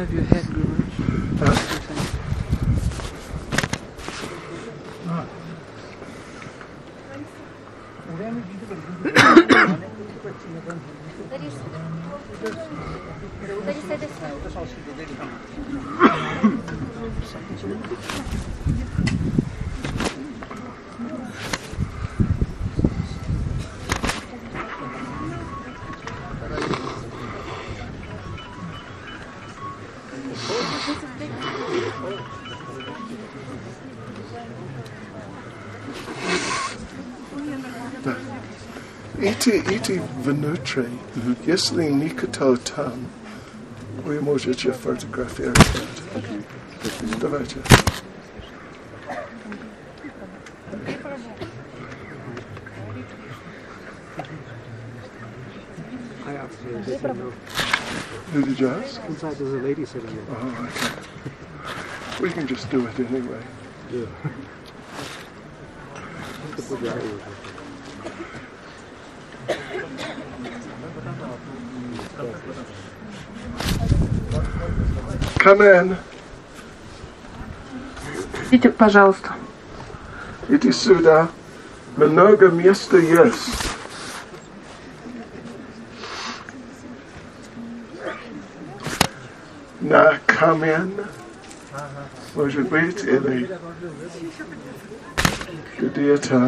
have your head, Guruji? Iti внутри, если никто там, вы можете фотографировать. Давайте. I actually didn't know. Who did you ask? Inside there's a lady sitting there. Oh, okay. We can just do it anyway. Yeah. The Pujari was Come in. Идите, пожалуйста. Иди сюда. Много места есть. На камин. Может быть, или где-то.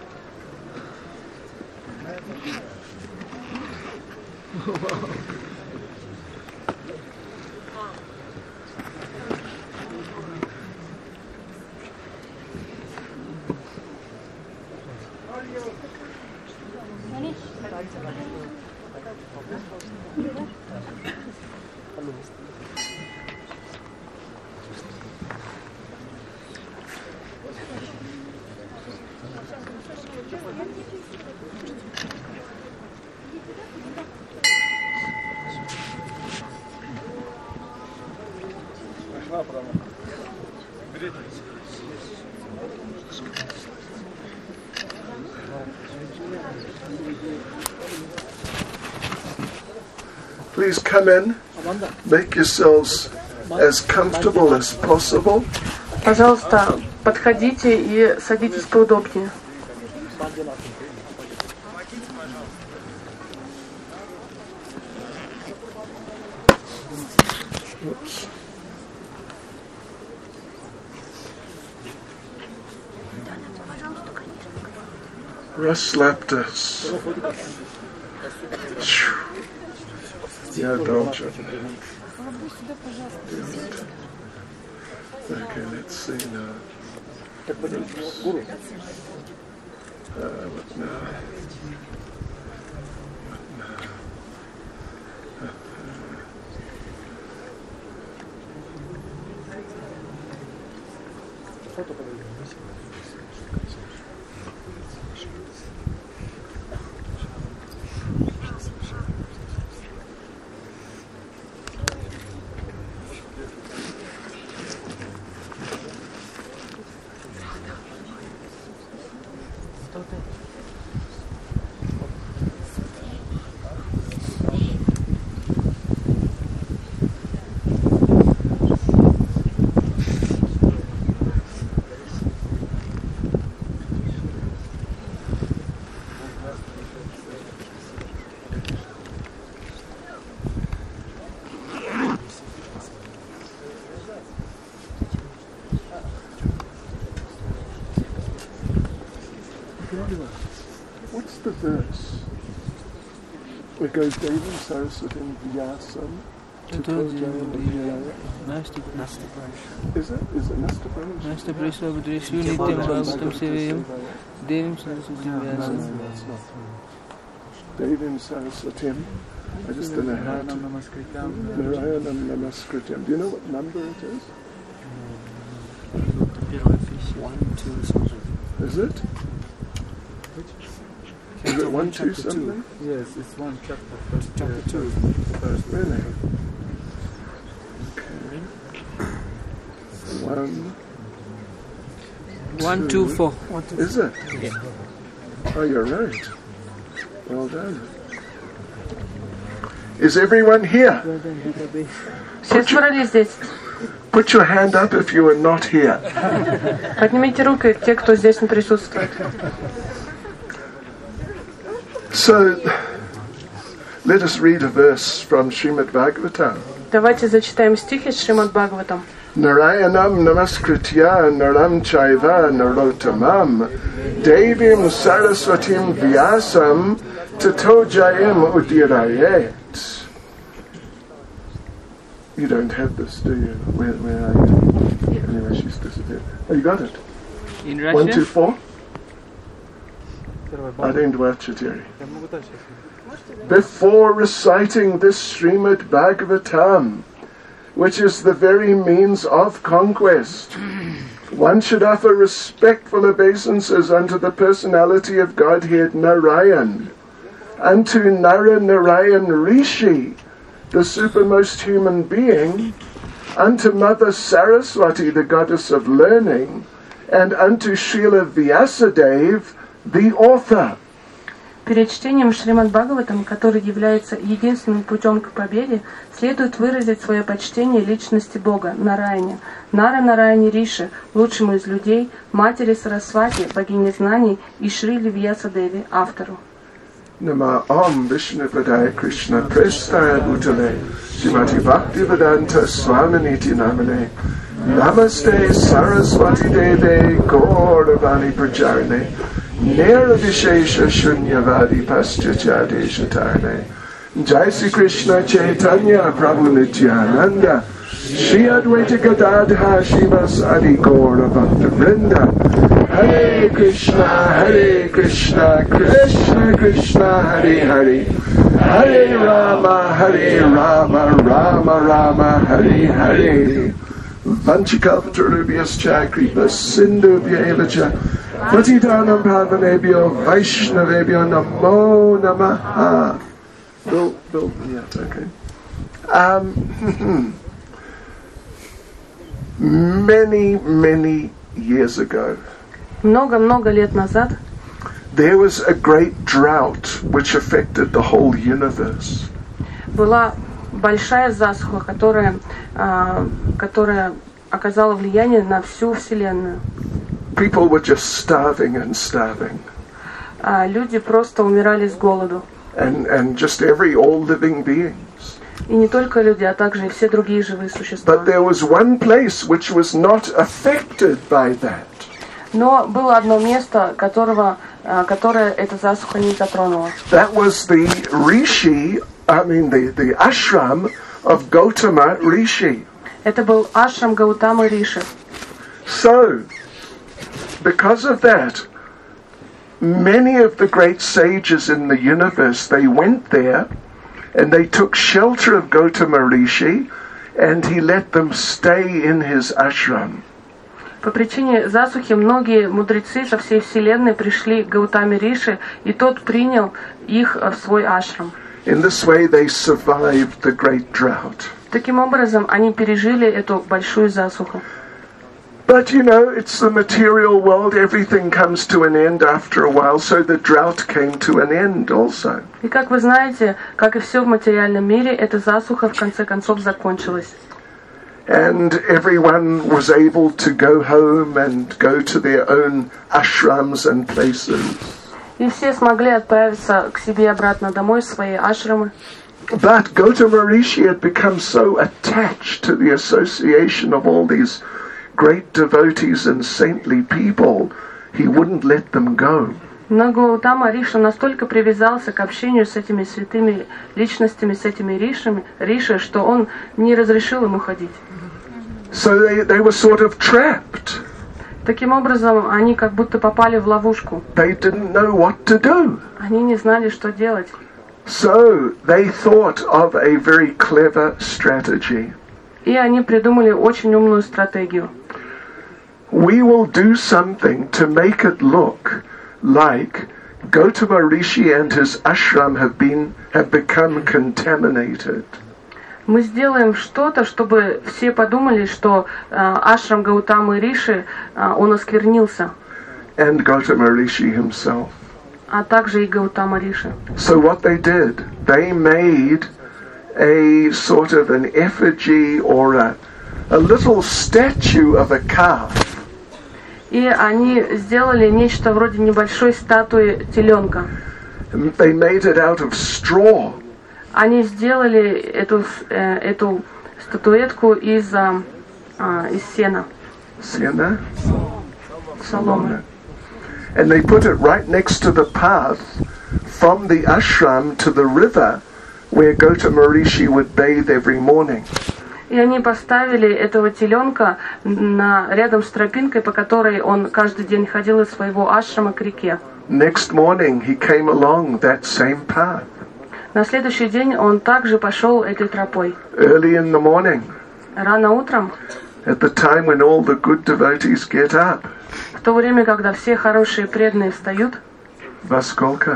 Please come in. Make yourselves as comfortable as possible. Пожалуйста, подходите и садитесь поудобнее. Oops. Расслабьтесь. Я должен. Okay, let's see now. What now? What's the verse? Where goes Devi Saraswati Vyasam? Is it Nasta Prash? Nasta Prash Abhadreshu Nityam Bhagavatam Sevayam Devim Saraswatim Vyasam. Devim Saraswatim. I just don't know how to. Narayanam Namaskrityam. Do you know what number it is? 1, 2, something. Is it? Is it 1, 2 something? Yes, it's one chapter. Chapter 2. First. Really? Okay. 1, 2, 4. Is it? Yeah. Oh, you're right. Well done. Is everyone here? Все собрались здесь. Put your hand up if you are not here. Поднимите руки, те, кто здесь не присутствует. So, let us read a verse from Srimad Bhagavatam. Давайте зачитаем стих из Шримад Бхагаватам. Narayanam namaskritya naram chaiva narotamam devim saraswatim vyasam tato jayam udirayet. You don't have this, do you? Where are you? Anyway, she's disappeared. Oh, you got it? In 1, Russian? 2, 4? I didn't watch it, Jerry. Before reciting this Srimad Bhagavatam, which is the very means of conquest, one should offer respectful obeisances unto the personality of Godhead Narayan, unto Nara Narayan Rishi, the supermost human being, unto Mother Saraswati, the goddess of learning, and unto Srila Vyasadeva, the author. Перед чтением Шримад Бхагаватам, который является единственным путем к победе, следует выразить свое почтение личности Бога, Нараяне, Нара Нараяне Риши, лучшему из людей, матери Сарасвати, богине знаний, и Шрили Вьясадеви, автору. Nama Om Vishnupadaya Krishna Prestaya Bhutale Srimati Bhaktivedanta Swaminiti Namane Namaste Saraswati Deve Gauravani Pracharane Nirvishesha Shunyavadi Paschachadesha Tarne Jai Sri Krishna Chaitanya Prabhu Nityananda Shri Advaita Gadadha Shivas Adi Gaura Bhakta Vrinda Hare Krishna, Krishna Krishna, Hare Hare, Hare Rama, Rama Rama, Hare Hare. Vanchikalpatarubhyas cha kripa sindhubhya evacha patitanam pavanebhyo vaishnavebhyo namo namaha. Bill, yeah, okay. Many years ago, Много-много лет назад there was a great drought which affected the whole universe. была большая засуха, которая оказала влияние на всю Вселенную. People were just starving and starving. Люди просто умирали с голоду. And just all living beings. И не только люди, а также и все другие живые существа. But there was one place which was not affected by that. Но было одно место, которое эта засуха не затронула. That was the the ashram of Gautama Rishi. Это был ашрам Гаутамы Риши. So, because of that, many of the great sages in the universe, they went there and they took shelter of Gautama Rishi and he let them stay in his ashram. По причине засухи многие мудрецы со всей вселенной пришли к Гаутаме Риши, и тот принял их в свой ашрам. In this way they survived the great drought. Таким образом, они пережили эту большую засуху. But it's the material world, everything comes to an end after a while, so the drought came to an end also. И как вы знаете, как и все в материальном мире, эта засуха в конце концов закончилась. And everyone was able to go home and go to their own ashrams and places. И все смогли отправиться к себе обратно домой, в свои ашрамы. But Gautama Rishi had become so attached to the association of all these great devotees and saintly people, he wouldn't let them go. Но Гаутама Риша настолько привязался к общению с этими святыми личностями, с этими Риши, что он не разрешил им уходить. So they were sort of trapped. Таким образом, они как будто попали в ловушку. They didn't know what to do. Они не знали, что делать. So they thought of a very clever strategy. И они придумали очень умную стратегию. We will do something to make it look like Gautama Rishi and his ashram have become contaminated. Мы сделаем что-то, чтобы все подумали, что ашрам Гаутамы Риши, он осквернился. And Gautama Rishi himself. А также и Гаутама Риши. So what they did, they made a sort of an effigy or a little statue of a calf. И они сделали нечто вроде небольшой статуи теленка. They made it out of straw. Они сделали эту статуэтку из сена, Sienna? соломы. And they put it right next to the path from the ashram to the river where Gautam Maharishi would bathe every morning. И они поставили этого теленка рядом с тропинкой, по которой он каждый день ходил из своего ашрама к реке. Next morning he came along that same path. На следующий день он также пошел этой тропой. Early in the morning, Рано утром, at the time when all the good devotees get up. в то время, когда все хорошие преданные встают, Vaskolka.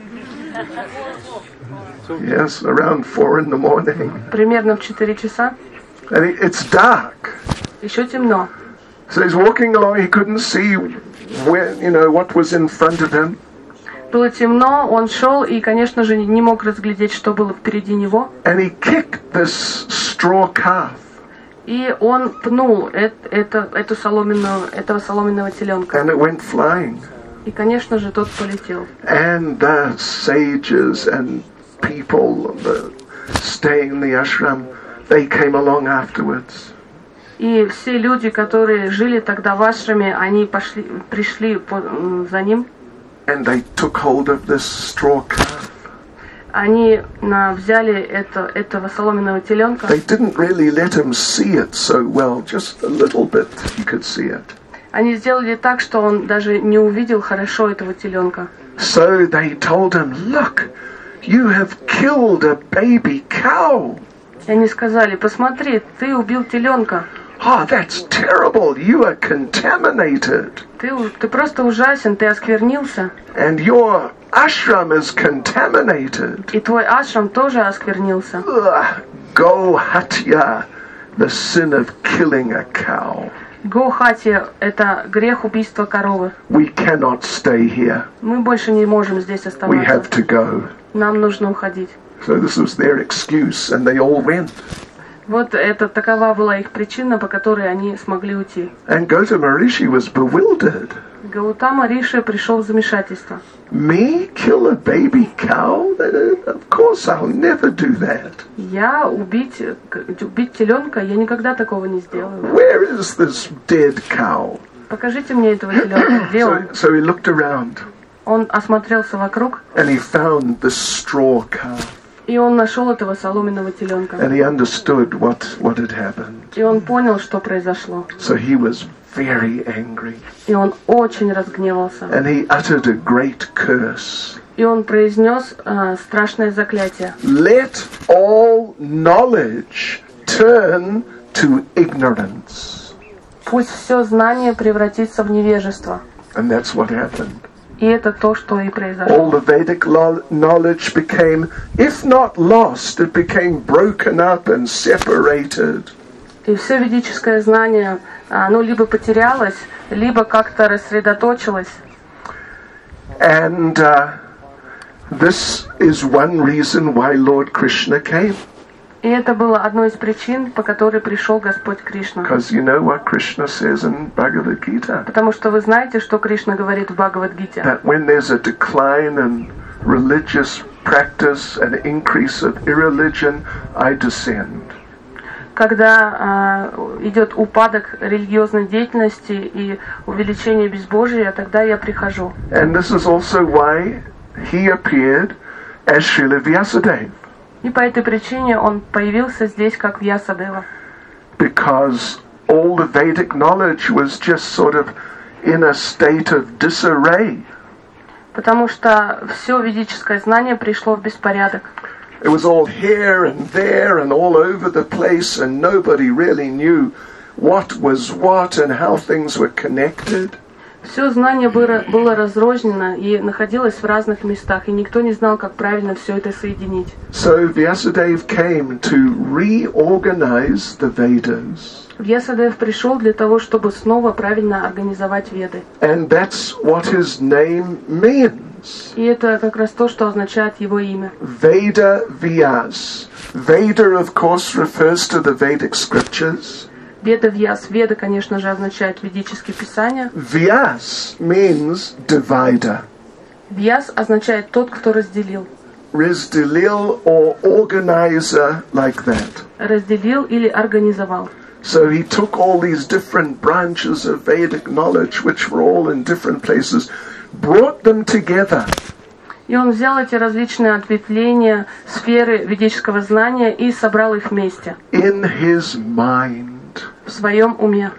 Yes, around 4 in the morning. примерно в 4 часа, And it's dark. еще темно. So he's walking along, he couldn't see where, what was in front of him. Было темно, он шел и, конечно же, не мог разглядеть, что было впереди него. And he kicked this straw calf. И он пнул этого соломенного теленка. And it went flying. И, конечно же, тот полетел. And the sages and people staying in the ashram, they came along afterwards. И все люди, которые жили тогда в ашраме, они пришли за ним. And they took hold of this straw calf. Они взяли этого соломенного теленка. They didn't really let him see it so well, just a little bit he could see it. Они сделали так, что он даже не увидел хорошо этого теленка. So they told him, look, you have killed a baby cow. И они сказали: посмотри, ты убил теленка. Oh, that's terrible. You are contaminated. Ты просто ужасен, ты осквернился. And your ashram is contaminated. И твой ашрам тоже осквернился. Go hatya, the sin of killing a cow. Гохати – это грех убийства коровы. We cannot stay here. Мы больше не можем здесь We оставаться. have to go. Нам нужно уходить. So this was their excuse, and they all went. Вот такова была их причина, по которой они смогли уйти. And Gautam Maharishi was bewildered. Гаутама Риши пришел в замешательство. Me kill a baby cow? Of course I'll never do that. Я убить теленка, я никогда такого не сделаю. Where is this dead cow? Покажите мне этого теленка, где он? So he looked around Он осмотрелся вокруг, and he found the straw calf. и он нашел этого соломенного теленка. And he understood what had happened. И он понял, что произошло. So he was very angry. И он очень разгневался. And he uttered a great curse. И он произнес страшное заклятие. Let all knowledge turn to ignorance. Пусть все знание превратится в невежество. And that's what happened. И это то, что и All произошло. the Vedic knowledge became, if not lost, it became broken up and separated. И все ведическое знание, оно либо потерялось, либо как-то рассредоточилось. And this is one reason why Lord Krishna came. И это было одной из причин, по которой пришел Господь Кришна. Because you know what Krishna says in Bhagavad Gita? Потому что вы знаете, что Кришна говорит в Бхагавад-гите. That when there's a decline in religious practice, an increase of irreligion, I descend. Когда идет упадок религиозной деятельности и увеличение безбожия, тогда я прихожу. And this is also why he appeared as Srila Vyasadeva. И по этой причине он появился здесь как Вьясадева. Because all the Vedic knowledge was just sort of in a state of disarray. Потому что все ведическое знание пришло в беспорядок. It was all here and there and all over the place, and nobody really knew what was what and how things were connected. Все знание было разрознено и находилось в разных местах, и никто не знал, как правильно все это соединить. So Vyasadeva came to reorganize the Vedas. Вьясадев пришел для того, чтобы снова правильно организовать Веды. And that's what his name means. И это как раз то, что означает его имя. Veda Vyas. Veda, of course, refers to the Vedic scriptures. Веда Вьяс. Веда, конечно же, означает ведические писания. Vyas means divider. Вьяс означает тот, кто разделил. Rizdelil or organizer, like that. Разделил или организовал. So he took all these different branches of Vedic knowledge, which were all in different places, brought them together. И он взял эти различные ответвления сферы ведического знания и собрал их вместе. In his mind. В своем уме.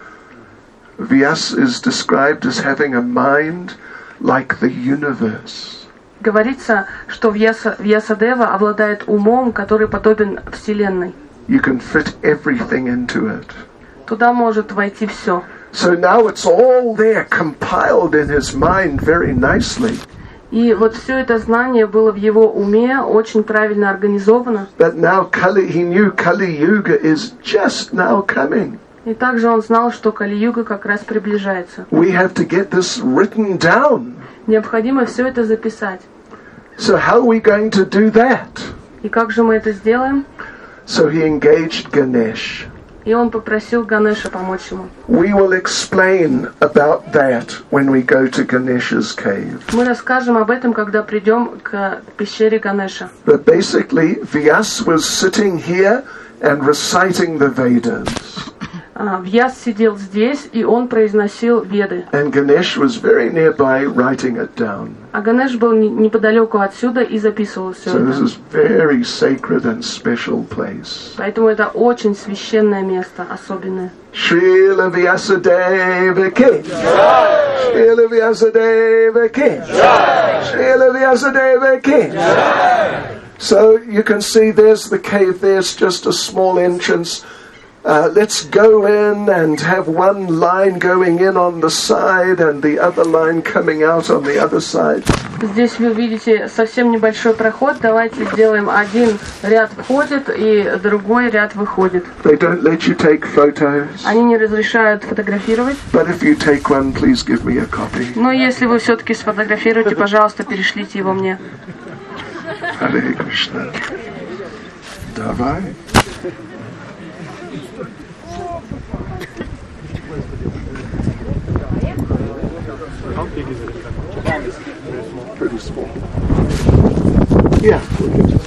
Vyas is described as having a mind like the universe. Говорится, что Вьясадева обладает умом, который подобен Вселенной. You can fit everything into it. Туда может войти все. So now it's all there, compiled in his mind very nicely. И вот все это знание было в его уме, очень правильно организовано. But now he knew Kali Yuga is just now coming. И также он знал, что Кали-юга как раз приближается. We have to get this written down. Необходимо все это записать. So how are we going to do that? И как же мы это сделаем? So he engaged Ganesh. И он попросил Ганеша помочь ему. We will explain about that when we go to Ganesha's cave. Мы расскажем об этом, когда придем к пещере Ганеша. But basically, Vyas was sitting here and reciting the Vedas. Вьяс сидел здесь, и он произносил Веды. And Ganesh was very nearby writing it down. А Ганеш был неподалеку отсюда и записывал все So this это. is very sacred and special place. Поэтому это очень священное место, особенное. Srila Vyasadeva Ki. Srila Vyasadeva Ki. Srila Vyasadeva Ki. So you can see there's the cave, there's just a small entrance. Let's go in and have one line going in on the side and the other line coming out on the other side. Здесь вы видите совсем небольшой проход. Давайте сделаем один ряд входит и другой ряд выходит. They don't let you take photos, Они не разрешают фотографировать. but if you take one, please give me a copy. Но если вы все-таки сфотографируете, пожалуйста, перешлите его мне. Hare Krishna. Davai. How big is it? Pretty small. Yeah, we'll get to